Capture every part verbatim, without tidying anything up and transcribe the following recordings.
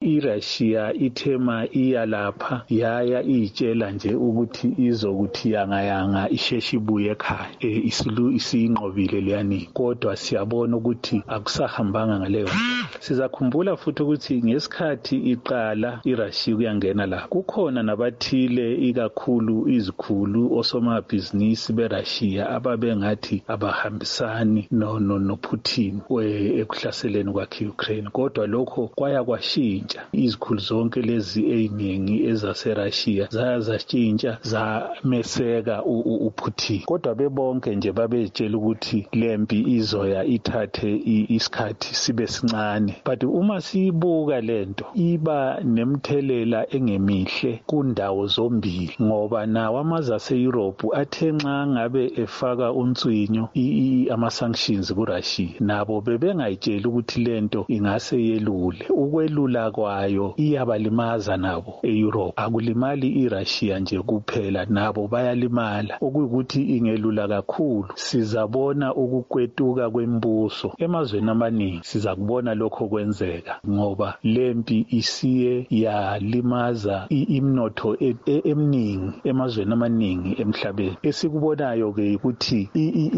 iRussia ithema iyalapha yaya itshela nje ukuthi izokuthi yanga yanga isheshe ibuye ekhaya e, isilu isiyinqobile leyani kodwa siyabona ukuthi akusahambanga ngaleyo sizakhumbula futhi ukuthi ngesikhathi iqala iRussia kuyangena la kukhona nabathile ikakhulu izikhulu osomabhizinisi beRussia ababengathi abahambisani no no no Putin ekuhlaseleni kwakhe Ukraine kodwa lokho kwaya kwashintsha izikhulu zonke lezi eziningi ezaseRussia zaya zashintsha zameseka uPutin kodwa bebonke nje babetshela ukuthi lempi izoya ithathe isikhathi sibe sincane but uma siyibuka lento iba nemthelela engemihle kundawo zombili ngoba nawo amazwe ase-Europe athe nxa ngabe efaka unswinyo ama-sanctions kuRussia nabo bebengayitsheli ukuthi lento ingase yelule ukwelula kwayo iyabalimaza nabo e-Europe akulimali iRussia nje kuphela nabo bayalimala okuyukuthi ingelula kakhulu sizabona ukukwetuka kwembuso emazweni amaningi sizakubona lokho kwenzeka ngoba lempi isiye yalimaza imnotho eminingi emazweni amaningi emhlabeni esikubonayo ke ukuthi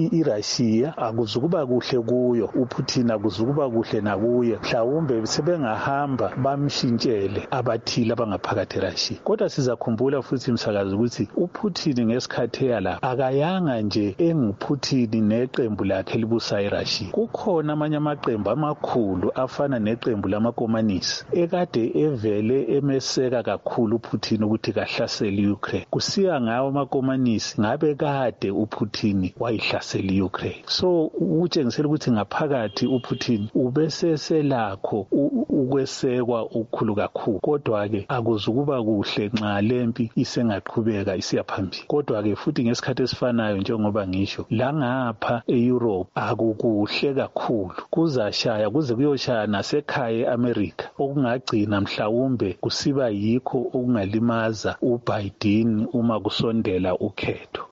iRussia akuzukuba kuhle kuyo uPutin akuzukuba kuhle nakuye mhlawumbe sebengahamba bamshintshele abathile abangaphakathi eRussia kodwa sizakhumbula futhi msakazi ukuthi uPutin ngesikhathi yala akayanga nje enguPutin neqembu lakhe libusa eRussia kukhona amanye amaqembu amakhulu afana neqembu lamakomanisi ekade evele emeseka kakhulu uPutin ukuthi kahlasele iUkraine kusiya ngawo amakomanisi ngabe kade uPutin wayihlasela iUkraine so ukutshengisela ukuthi ngaphakathi uPutin ubeseselakho ukwesekwa ukukhulu kakhulu kodwa ke akuzukuba kuhle nxa lempi isengaqhubeka isiya phambili kodwa ke futhi ngesikhathi esifanayo njengoba ngisho la ngapha eEurope akukuhle kakhulu kuzashaya kuze kuyoshaya nasekhaya eAmerica okungagcina mhlawumbe kusiba yikho okungalimaza uBiden uma kusondela ukhetho